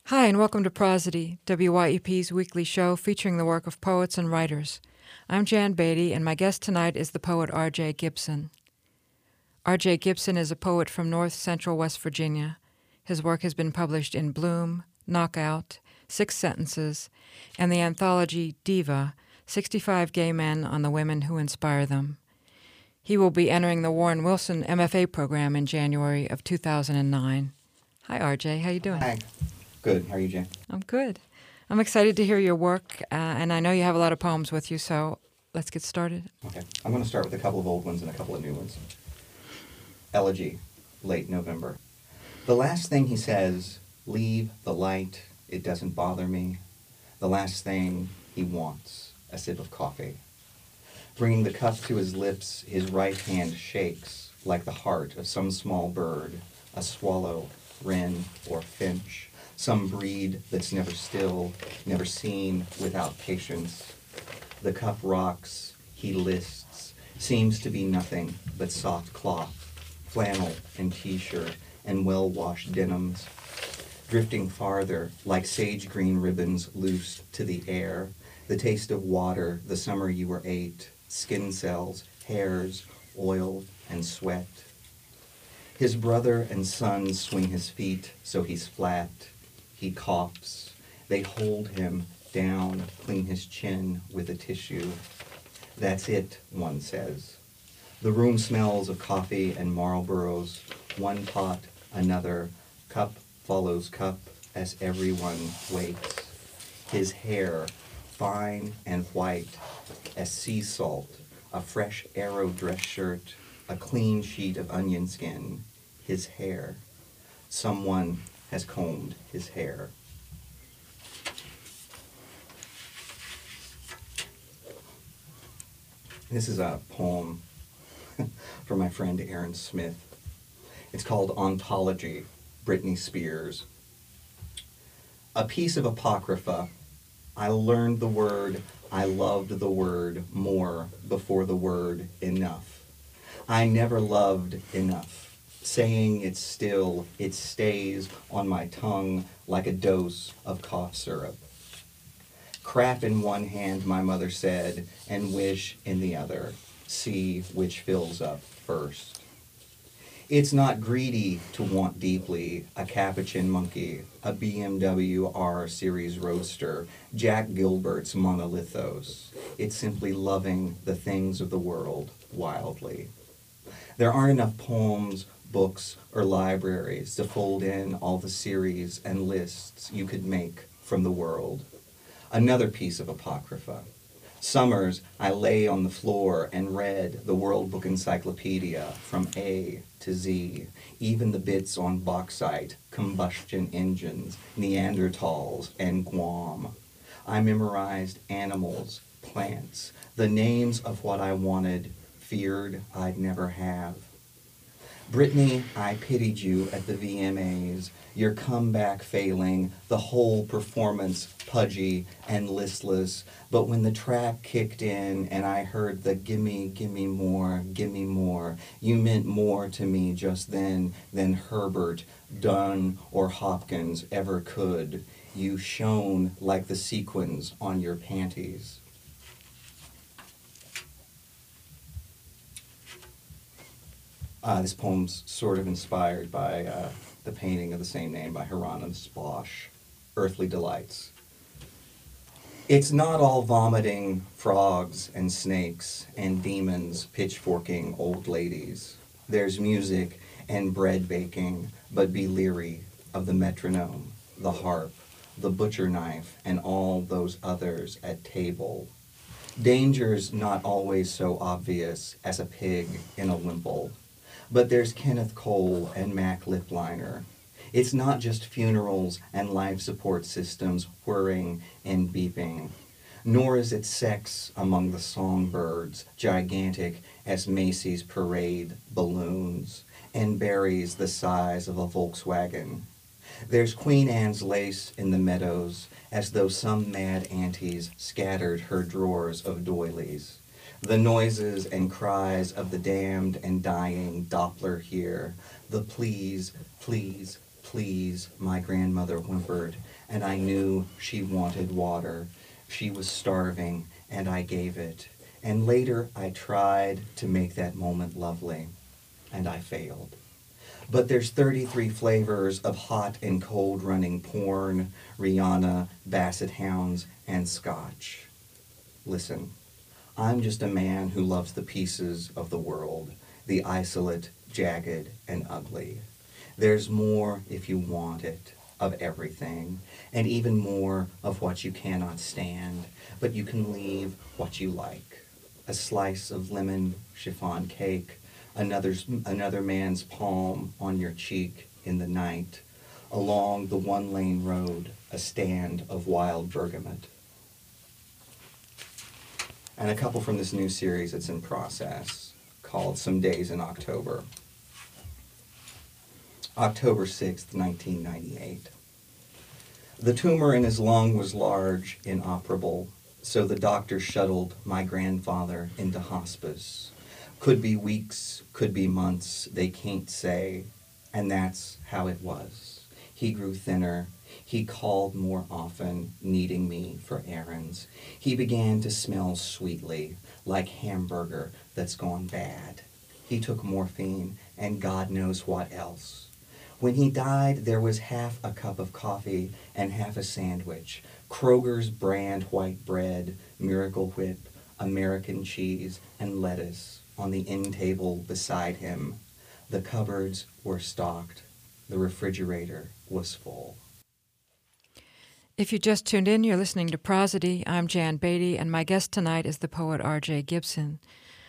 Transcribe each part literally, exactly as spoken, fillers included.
Hi, and welcome to Prosody, W Y E P's weekly show featuring the work of poets and writers. I'm Jan Beatty, and my guest tonight is the poet R J Gibson. R J Gibson is a poet from north central West Virginia. His work has been published in Bloom, Knockout, Six Sentences, and the anthology Diva, sixty-five Gay Men on the Women Who Inspire Them. He will be entering the Warren Wilson M F A program in January of two thousand nine. Hi, R J. How you doing? Hi. Good. How are you, Jan? I'm good. I'm excited to hear your work, uh, and I know you have a lot of poems with you, so let's get started. Okay. I'm going to start with a couple of old ones and a couple of new ones. Elegy, late November. The last thing he says, leave the light, it doesn't bother me. The last thing he wants, a sip of coffee. Bringing the cup to his lips, his right hand shakes like the heart of some small bird, a swallow, wren, or finch. Some breed that's never still, never seen without patience. The cup rocks, he lists, seems to be nothing but soft cloth, flannel and t-shirt, and well-washed denims. Drifting farther, like sage green ribbons loosed to the air, the taste of water the summer you were eight, skin cells, hairs, oil, and sweat. His brother and son swing his feet so he's flat. He coughs. They hold him down, clean his chin with a tissue. That's it, one says. The room smells of coffee and Marlboros. One pot, another. Cup follows cup as everyone waits. His hair, fine and white as sea salt, a fresh Aero dress shirt, a clean sheet of onion skin. His hair. Someone has combed his hair. This is a poem from my friend Aaron Smith. It's called Ontology, Britney Spears. A piece of apocrypha. I learned the word, I loved the word more before the word enough. I never loved enough. Saying it still, it stays on my tongue like a dose of cough syrup. Crap in one hand, my mother said, and wish in the other. See which fills up first. It's not greedy to want deeply a capuchin monkey, a B M W R Series Roadster, Jack Gilbert's monolithos. It's simply loving the things of the world wildly. There aren't enough poems, books, or libraries to fold in all the series and lists you could make from the world. Another piece of apocrypha. Summers, I lay on the floor and read the World Book Encyclopedia from A to Z, even the bits on bauxite, combustion engines, Neanderthals, and Guam. I memorized animals, plants, the names of what I wanted, feared I'd never have. Britney, I pitied you at the V M As, your comeback failing, the whole performance pudgy and listless. But when the track kicked in and I heard the gimme, gimme more, gimme more, you meant more to me just then than Herbert, Dunn, or Hopkins ever could. You shone like the sequins on your panties. Uh, this poem's sort of inspired by uh, the painting of the same name by Hieronymus Bosch, Earthly Delights. It's not all vomiting frogs and snakes and demons pitchforking old ladies. There's music and bread baking, but be leery of the metronome, the harp, the butcher knife, and all those others at table. Danger's not always so obvious as a pig in a wimple. But there's Kenneth Cole and Mac Lipliner. It's not just funerals and life support systems whirring and beeping, nor is it sex among the songbirds, gigantic as Macy's parade balloons, and berries the size of a Volkswagen. There's Queen Anne's lace in the meadows, as though some mad aunties scattered her drawers of doilies. The noises and cries of the damned and dying Doppler here, the please, please, please, my grandmother whimpered, and I knew she wanted water. She was starving, and I gave it. And later I tried to make that moment lovely, and I failed. But there's thirty-three flavors of hot and cold running porn, Rihanna, basset hounds, and scotch. Listen, I'm just a man who loves the pieces of the world, the isolate, jagged, and ugly. There's more, if you want it, of everything, and even more of what you cannot stand, but you can leave what you like. A slice of lemon chiffon cake, another's, another man's palm on your cheek in the night, along the one-lane road, a stand of wild bergamot. And a couple from this new series that's in process, called Some Days in October. October sixth, nineteen ninety-eight. The tumor in his lung was large, inoperable, so the doctor shuttled my grandfather into hospice. Could be weeks, could be months, they can't say, and that's how it was. He grew thinner. He called more often, needing me for errands. He began to smell sweetly, like hamburger that's gone bad. He took morphine and God knows what else. When he died, there was half a cup of coffee and half a sandwich, Kroger's brand white bread, Miracle Whip, American cheese, and lettuce on the end table beside him. The cupboards were stocked. The refrigerator was full. If you just tuned in, you're listening to Prosody. I'm Jan Beatty, and my guest tonight is the poet R J Gibson.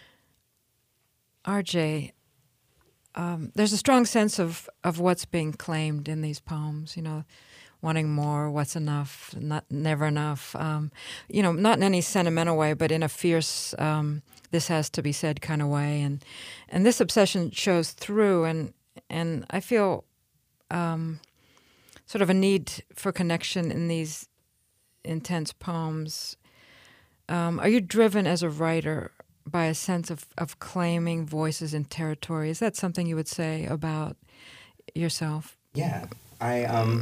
R J, um, there's a strong sense of, of what's being claimed in these poems, you know, wanting more, what's enough, not never enough. Um, you know, not in any sentimental way, but in a fierce, um, this has to be said kind of way. And and this obsession shows through, and and I feel um, sort of a need for connection in these intense poems. Um, are you driven as a writer by a sense of, of claiming voices and territory? Is that something you would say about yourself? Yeah, I um,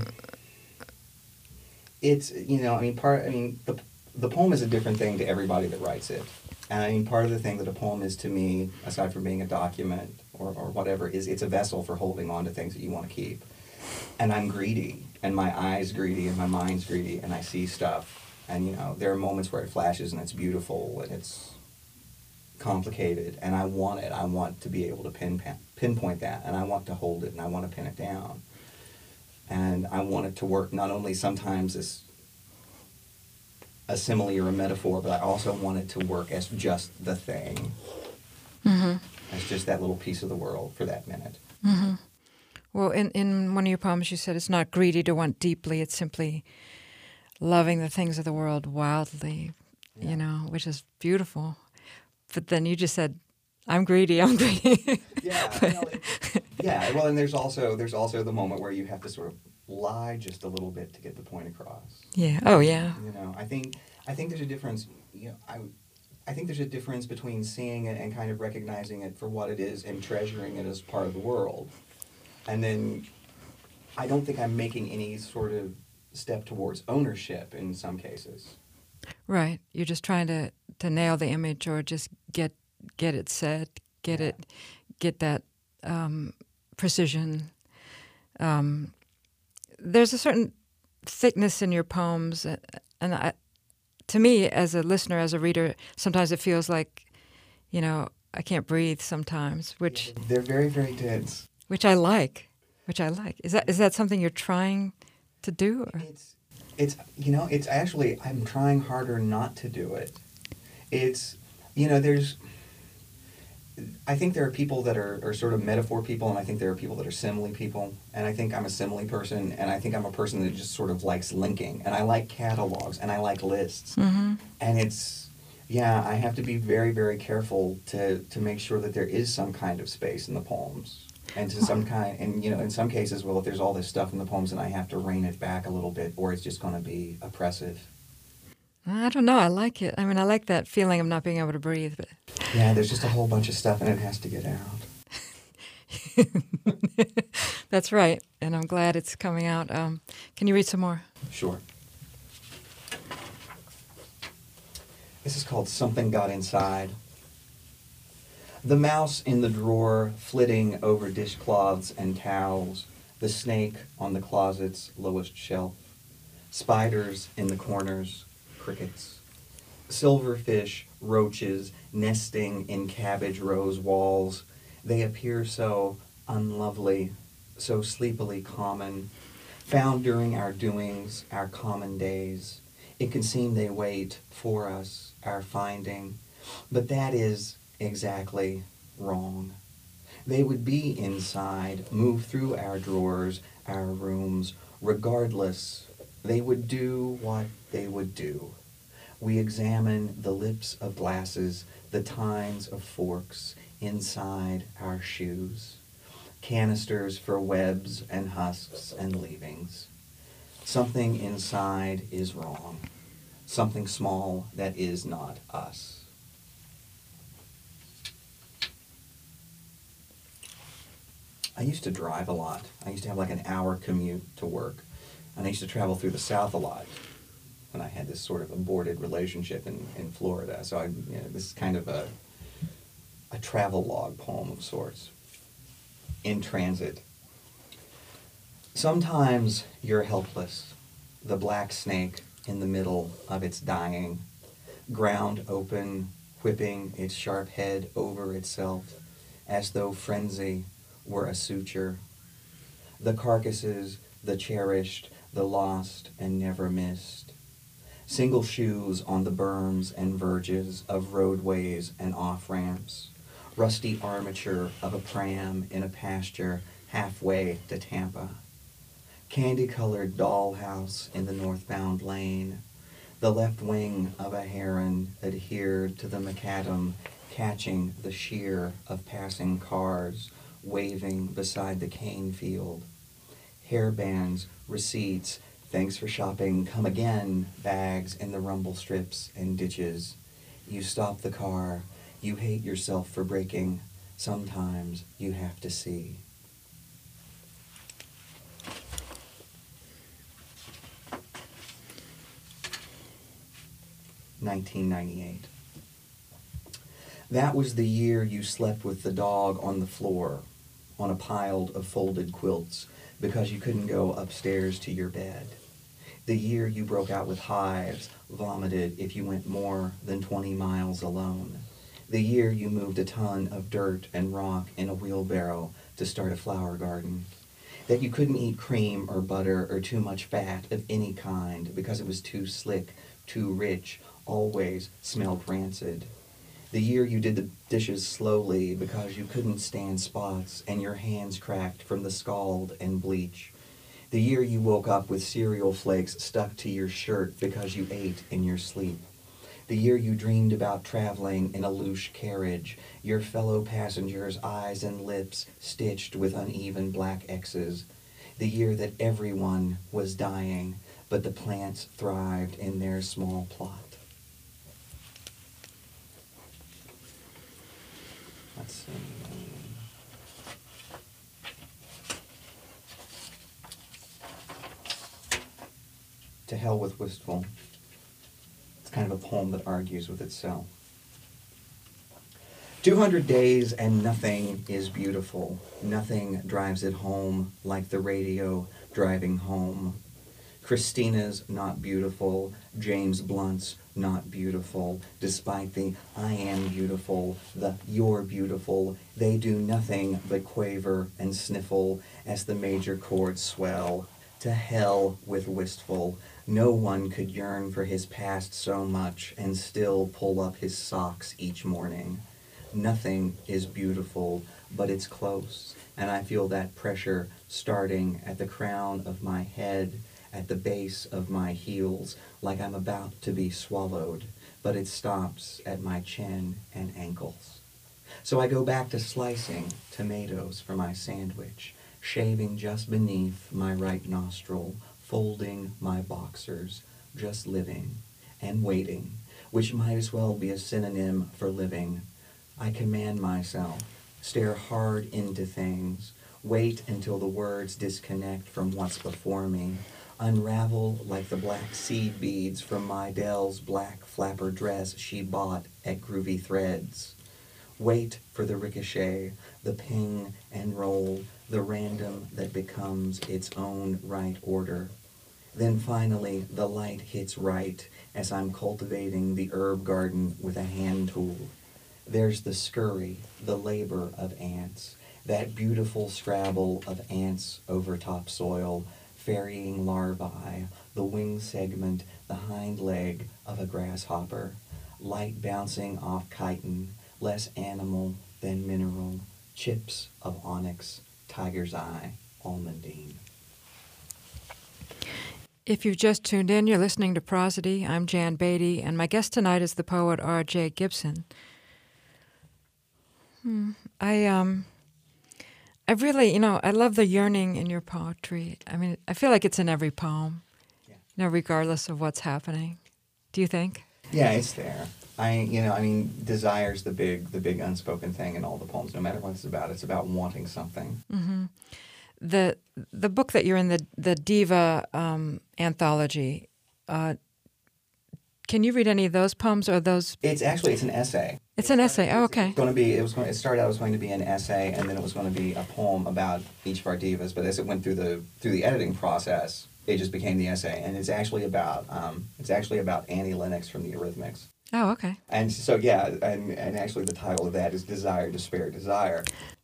it's you know I mean part I mean the the poem is a different thing to everybody that writes it, and I mean part of the thing that a poem is to me, aside from being a document or or whatever, is it's a vessel for holding on to things that you want to keep. And I'm greedy, and my eye's greedy, and my mind's greedy, and I see stuff, and you know there are moments where it flashes and it's beautiful and it's complicated, and I want it. I want to be able to pin, pin pinpoint that, and I want to hold it, and I want to pin it down, and I want it to work not only sometimes as a simile or a metaphor, but I also want it to work as just the thing, mm-hmm. as just that little piece of the world for that minute. Mm-hmm. Well, in, in one of your poems, you said it's not greedy to want deeply, it's simply loving the things of the world wildly, yeah. you know, which is beautiful. But then you just said, I'm greedy, I'm greedy. yeah, you know, it, yeah, well, and there's also there's also the moment where you have to sort of lie just a little bit to get the point across. Yeah, oh yeah. You know, I think I think there's a difference, you know, I, I think there's a difference between seeing it and kind of recognizing it for what it is and treasuring it as part of the world. And then I don't think I'm making any sort of step towards ownership in some cases. Right. You're just trying to, to nail the image or just get get it said, get yeah. it, get that um, precision. Um, there's a certain thickness in your poems, and I, to me, as a listener, as a reader, sometimes it feels like, you know, I can't breathe sometimes, which... They're very, very dense. Which I like, which I like. Is that is that something you're trying to do? Or? It's, it's you know, it's actually, I'm trying harder not to do it. It's, you know, there's, I think there are people that are, are sort of metaphor people, and I think there are people that are simile people, and I think I'm a simile person, and I think I'm a person that just sort of likes linking, and I like catalogs, and I like lists. Mm-hmm. And it's, yeah, I have to be very, very careful to, to make sure that there is some kind of space in the poems. And to some kind, and you know, in some cases, well, if there's all this stuff in the poems, then I have to rein it back a little bit, or it's just going to be oppressive. I don't know. I like it. I mean, I like that feeling of not being able to breathe. But yeah, there's just a whole bunch of stuff, and it has to get out. That's right, and I'm glad it's coming out. Um, can you read some more? Sure. This is called Something Got Inside. The mouse in the drawer flitting over dishcloths and towels, the snake on the closet's lowest shelf, spiders in the corners, crickets, silverfish, roaches nesting in cabbage rose walls. They appear so unlovely, so sleepily common, found during our doings, our common days. It can seem they wait for us, our finding, but that is exactly wrong. They would be inside, move through our drawers, our rooms, regardless. They would do what they would do. We examine the lips of glasses, the tines of forks inside our shoes, canisters for webs and husks and leavings. Something inside is wrong, something small that is not us. I used to drive a lot. I used to have like an hour commute to work, and I used to travel through the South a lot when I had this sort of aborted relationship in, in Florida. So I, you know, this is kind of a, a travel log poem of sorts. In transit. Sometimes you're helpless, the black snake in the middle of its dying, ground open, whipping its sharp head over itself, as though frenzy were a suture. The carcasses, the cherished, the lost and never missed. Single shoes on the berms and verges of roadways and off-ramps. Rusty armature of a pram in a pasture halfway to Tampa. Candy-colored dollhouse in the northbound lane. The left wing of a heron adhered to the macadam, catching the sheer of passing cars, waving beside the cane field. Hairbands, receipts, thanks for shopping, come again, bags in the rumble strips and ditches. You stop the car. You hate yourself for braking. Sometimes you have to see. nineteen ninety-eight. That was the year you slept with the dog on the floor, on a pile of folded quilts, because you couldn't go upstairs to your bed. The year you broke out with hives, vomited if you went more than twenty miles alone. The year you moved a ton of dirt and rock in a wheelbarrow to start a flower garden. That you couldn't eat cream or butter or too much fat of any kind because it was too slick, too rich, always smelled rancid. The year you did the dishes slowly because you couldn't stand spots and your hands cracked from the scald and bleach. The year you woke up with cereal flakes stuck to your shirt because you ate in your sleep. The year you dreamed about traveling in a loose carriage, your fellow passengers' eyes and lips stitched with uneven black X's. The year that everyone was dying, but the plants thrived in their small plot. Let's see. To Hell with Wistful. It's kind of a poem that argues with itself. Two hundred days and nothing is beautiful. Nothing drives it home like the radio driving home. Christina's not beautiful. James Blunt's not beautiful. Despite the I am beautiful, the you're beautiful, they do nothing but quaver and sniffle as the major chords swell. To hell with Wistful. No one could yearn for his past so much and still pull up his socks each morning. Nothing is beautiful, but it's close, and I feel that pressure starting at the crown of my head, at the base of my heels, like I'm about to be swallowed, but it stops at my chin and ankles. So I go back to slicing tomatoes for my sandwich, shaving just beneath my right nostril, folding my boxers, just living and waiting, which might as well be a synonym for living. I command myself, stare hard into things, Wait until the words disconnect from what's before me. Unravel like the black seed beads from my Dell's black flapper dress she bought at Groovy Threads. Wait for the ricochet, the ping and roll, the random that becomes its own right order. Then finally, the light hits right as I'm cultivating the herb garden with a hand tool. There's the scurry, the labor of ants, that beautiful scrabble of ants over topsoil, ferrying larvae, the wing segment, the hind leg of a grasshopper, light bouncing off chitin, less animal than mineral, chips of onyx, tiger's eye, almondine. If you've just tuned in, you're listening to Prosody. I'm Jan Beatty, and my guest tonight is the poet R J Gibson. Hmm. I um, I really, you know, I love the yearning in your poetry. I mean, I feel like it's in every poem, Yeah. you know, regardless of what's happening. Do you think? Yeah, it's there. I, you know, I mean, desire's the big, the big unspoken thing in all the poems. No matter what it's about, it's about wanting something. Mm-hmm. The the book that you're in, the the Diva um, anthology. Uh, can you read any of those poems or those? It's actually it's an essay. It's an essay. Oh, okay. It's going to be. It was going. It started out it was going to be an essay, and then it was going to be a poem about each of our divas. But as it went through the through the editing process, it just became the essay, and it's actually about um, it's actually about Annie Lennox from the Eurythmics. Oh, okay. And so yeah, and and actually the title of that is Desire, Despair, Desire.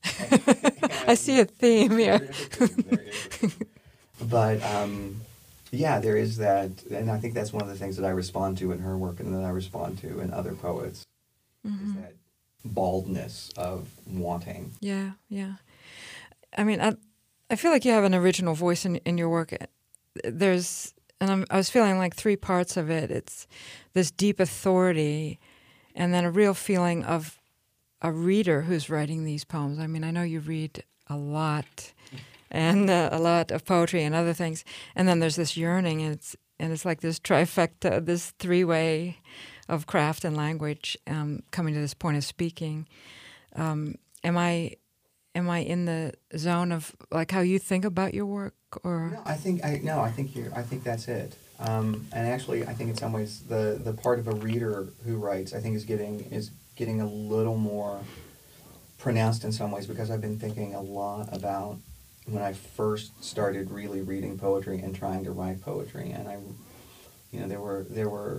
I see a theme here. There is a theme, there is a theme. But um, yeah, there is that, and I think that's one of the things that I respond to in her work, and that I respond to in other poets, Mm-hmm. is that baldness of wanting. Yeah, yeah. I mean, I I feel like you have an original voice in in your work. There's, and I'm, I was feeling like three parts of it. It's this deep authority, and then a real feeling of a reader who's writing these poems. I mean, I know you read a lot, and uh, a lot of poetry and other things, and then there's this yearning, and it's and it's like this trifecta, this three-way of craft and language um, coming to this point of speaking. Um, am I am I in the zone of like how you think about your work, or No, I think I no, I think you. I think that's it. Um, and actually, I think in some ways the the part of a reader who writes, I think, is getting is getting a little more pronounced in some ways, because I've been thinking a lot about when I first started really reading poetry and trying to write poetry, and I, you know, there were there were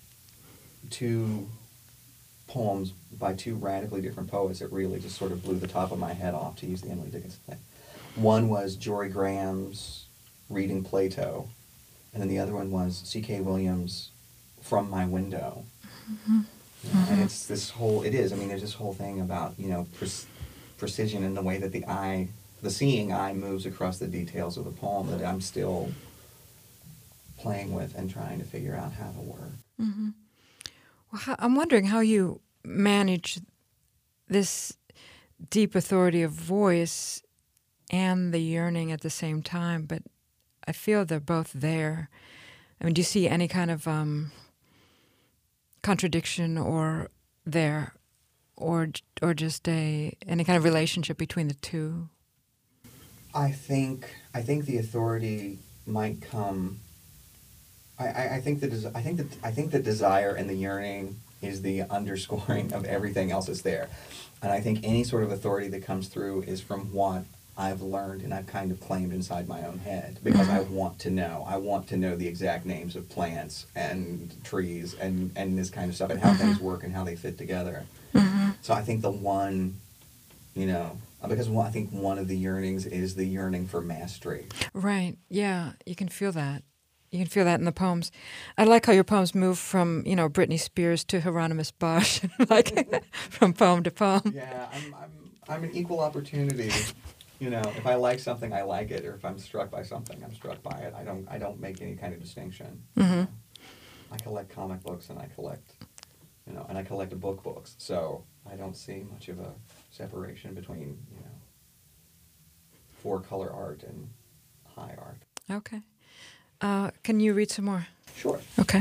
two poems by two radically different poets that really just sort of blew the top of my head off, to use the Emily Dickinson thing. One was Jory Graham's Reading Plato, and then the other one was C K Williams' From My Window. Mm-hmm. You know, and it's this whole, it is, I mean, there's this whole thing about, you know, pre- precision in the way that the eye, the seeing eye moves across the details of the poem that I'm still playing with and trying to figure out how to work. Mm-hmm. Well, how, I'm wondering how you manage this deep authority of voice and the yearning at the same time, but I feel they're both there. I mean, do you see any kind of um, contradiction or there, or or just a any kind of relationship between the two? I think I think the authority might come. I, I, I think the des- I think that I think the desire and the yearning is the underscoring of everything else that's there, and I think any sort of authority that comes through is from what I've learned and I've kind of claimed inside my own head, because I want to know. I want to know the exact names of plants and trees and, and this kind of stuff, and how things work and how they fit together. Mm-hmm. So I think the one, you know, because one, I think one of the yearnings is the yearning for mastery. Right. Yeah, you can feel that. You can feel that in the poems. I like how your poems move from, you know, Britney Spears to Hieronymus Bosch, like from poem to poem. Yeah, I'm, I'm, I'm an equal opportunity. You know, if I like something, I like it, or if I'm struck by something, I'm struck by it. I don't, I don't make any kind of distinction. Mm-hmm. I collect comic books, and I collect, you know, and I collect book books. So I don't see much of a separation between, you know, four color art and high art. Okay. Uh, can you read some more? Sure. Okay.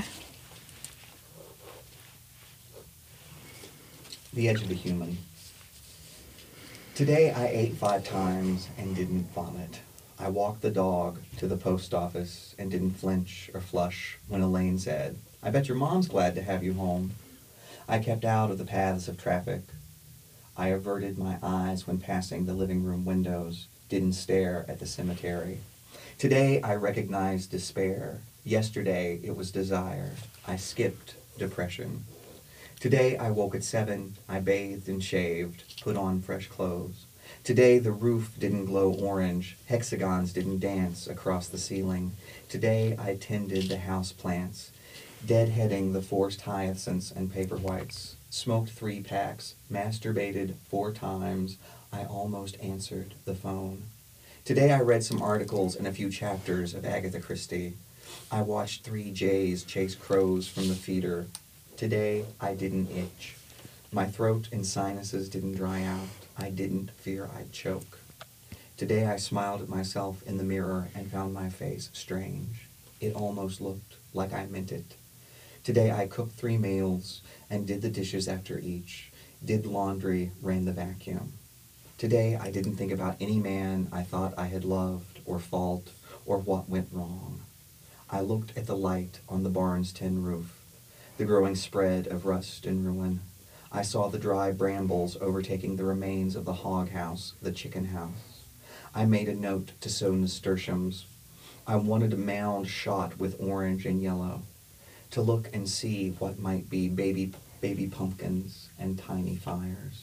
The Edge of the Human. Today I ate five times and didn't vomit. I walked the dog to the post office and didn't flinch or flush when Elaine said, "I bet your mom's glad to have you home." I kept out of the paths of traffic. I averted my eyes when passing the living room windows, didn't stare at the cemetery. Today I recognized despair. Yesterday it was desire. I skipped depression. Today I woke at seven, I bathed and shaved, put on fresh clothes. Today the roof didn't glow orange, hexagons didn't dance across the ceiling. Today I tended the house plants, deadheading the forced hyacinths and paper whites, smoked three packs, masturbated four times. I almost answered the phone. Today I read some articles and a few chapters of Agatha Christie. I watched three jays chase crows from the feeder. Today I didn't itch. My throat and sinuses didn't dry out. I didn't fear I'd choke. Today I smiled at myself in the mirror and found my face strange. It almost looked like I meant it. Today I cooked three meals and did the dishes after each, did laundry, ran the vacuum. Today I didn't think about any man I thought I had loved or fault or what went wrong. I looked at the light on the barn's tin roof, the growing spread of rust and ruin. I saw the dry brambles overtaking the remains of the hog house, the chicken house. I made a note to sow nasturtiums. I wanted a mound shot with orange and yellow, to look and see what might be baby, baby pumpkins and tiny fires.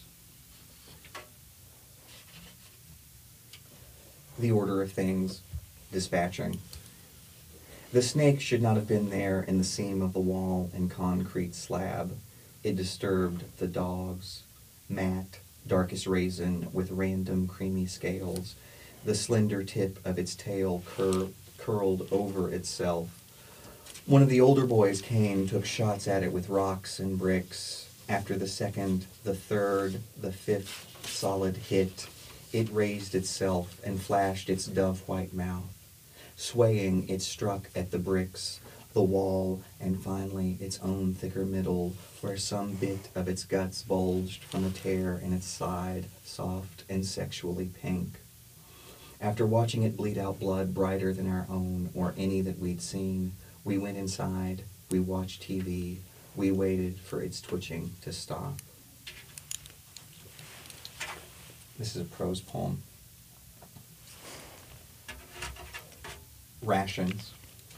The order of things, dispatching. The snake should not have been there in the seam of the wall and concrete slab. It disturbed the dogs. Matte, darkest raisin with random creamy scales. The slender tip of its tail cur- curled over itself. One of the older boys came, took shots at it with rocks and bricks. After the second, the third, the fifth solid hit, it raised itself and flashed its dove-white mouth. Swaying, it struck at the bricks, the wall, and finally its own thicker middle, where some bit of its guts bulged from a tear in its side, soft and sexually pink. After watching it bleed out blood brighter than our own or any that we'd seen, we went inside, we watched T V, we waited for its twitching to stop. This is a prose poem. Rations.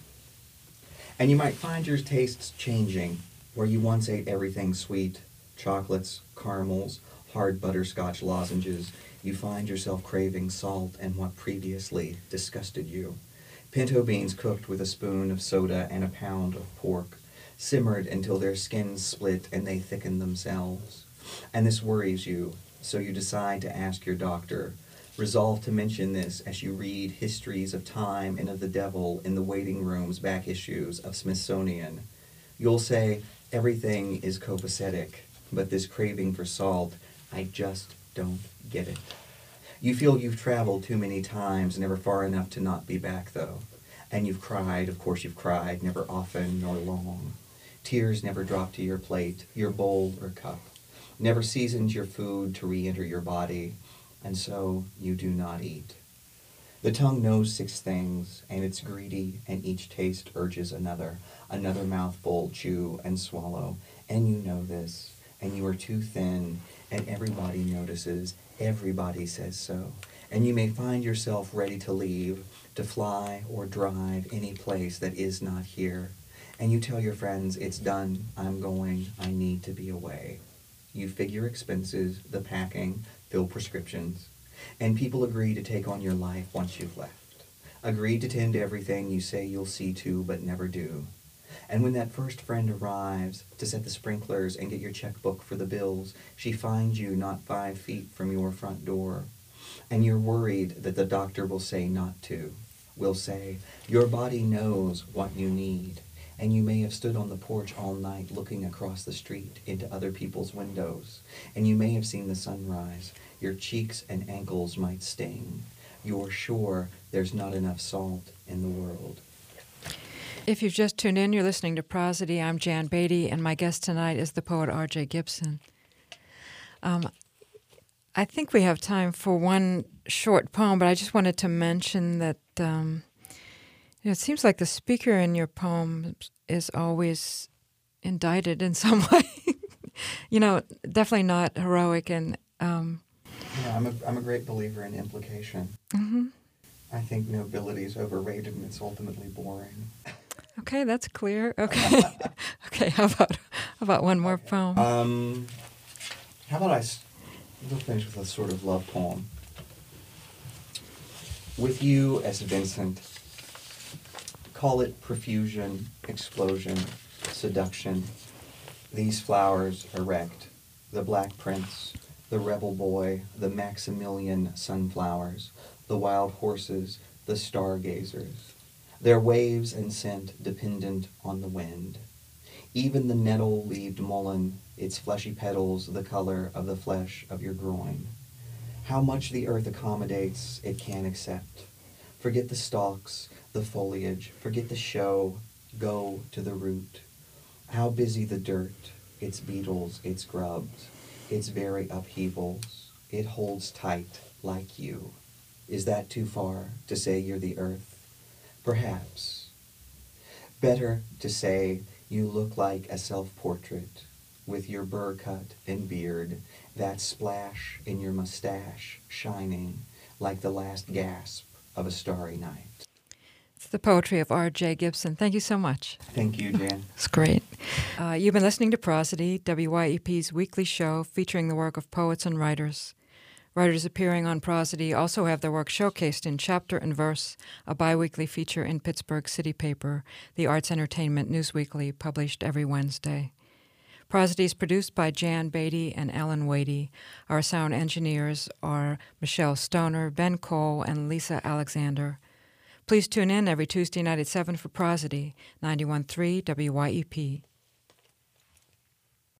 And you might find your tastes changing, where you once ate everything sweet, chocolates, caramels, hard butterscotch lozenges. You find yourself craving salt and what previously disgusted you. Pinto beans cooked with a spoon of soda and a pound of pork, simmered until their skins split and they thicken themselves. And this worries you, so you decide to ask your doctor. Resolve to mention this as you read histories of time and of the devil in the waiting room's back issues of Smithsonian. You'll say, everything is copacetic, but this craving for salt, I just don't get it. You feel you've traveled too many times, never far enough to not be back, though. And you've cried, of course you've cried, never often nor long. Tears never drop to your plate, your bowl or cup. Never seasons your food to re-enter your body, and so you do not eat. The tongue knows six things, and it's greedy, and each taste urges another. Another mouthful, chew and swallow, and you know this, and you are too thin, and everybody notices, everybody says so. And you may find yourself ready to leave, to fly or drive any place that is not here. And you tell your friends, it's done, I'm going, I need to be away. You figure expenses, the packing, fill prescriptions, and people agree to take on your life once you've left. Agree to tend to everything you say you'll see to but never do. And when that first friend arrives to set the sprinklers and get your checkbook for the bills, she finds you not five feet from your front door. And you're worried that the doctor will say not to, will say, your body knows what you need. And you may have stood on the porch all night looking across the street into other people's windows. And you may have seen the sunrise. Your cheeks and ankles might sting. You're sure there's not enough salt in the world. If you've just tuned in, you're listening to Prosody. I'm Jan Beatty, and my guest tonight is the poet R J Gibson. Um, I think we have time for one short poem, but I just wanted to mention that um, you know, it seems like the speaker in your poem is always indicted in some way. You know, definitely not heroic and... Um, yeah, I'm a, I'm a great believer in implication. Mm-hmm. I think nobility is overrated and it's ultimately boring. Okay, that's clear. Okay. Okay, how about how about one more Okay. poem? Um, how about I... S- we'll finish with a sort of love poem. With you as Vincent, call it profusion, explosion, seduction. These flowers erect, the Black Prince, the rebel boy, the Maximilian sunflowers, the wild horses, the stargazers, their waves and scent dependent on the wind. Even the nettle-leaved mullein, its fleshy petals the color of the flesh of your groin. How much the earth accommodates, it can accept. Forget the stalks, the foliage, forget the show, go to the root. How busy the dirt, its beetles, its grubs, its very upheavals. It holds tight, like you. Is that too far to say you're the earth? Perhaps. Better to say you look like a self-portrait, with your burr cut and beard, that splash in your mustache shining like the last gasp of a starry night. It's the poetry of R J Gibson. Thank you so much. Thank you, Jan. It's great. Uh, you've been listening to Prosody, W Y E P's weekly show featuring the work of poets and writers. Writers appearing on Prosody also have their work showcased in Chapter and Verse, a biweekly feature in Pittsburgh City paper, the Arts Entertainment Newsweekly, published every Wednesday. Prosody is produced by Jan Beatty and Alan Wadey. Our sound engineers are Michelle Stoner, Ben Cole, and Lisa Alexander. Please tune in every Tuesday night at seven for Prosody, ninety-one point three W Y E P.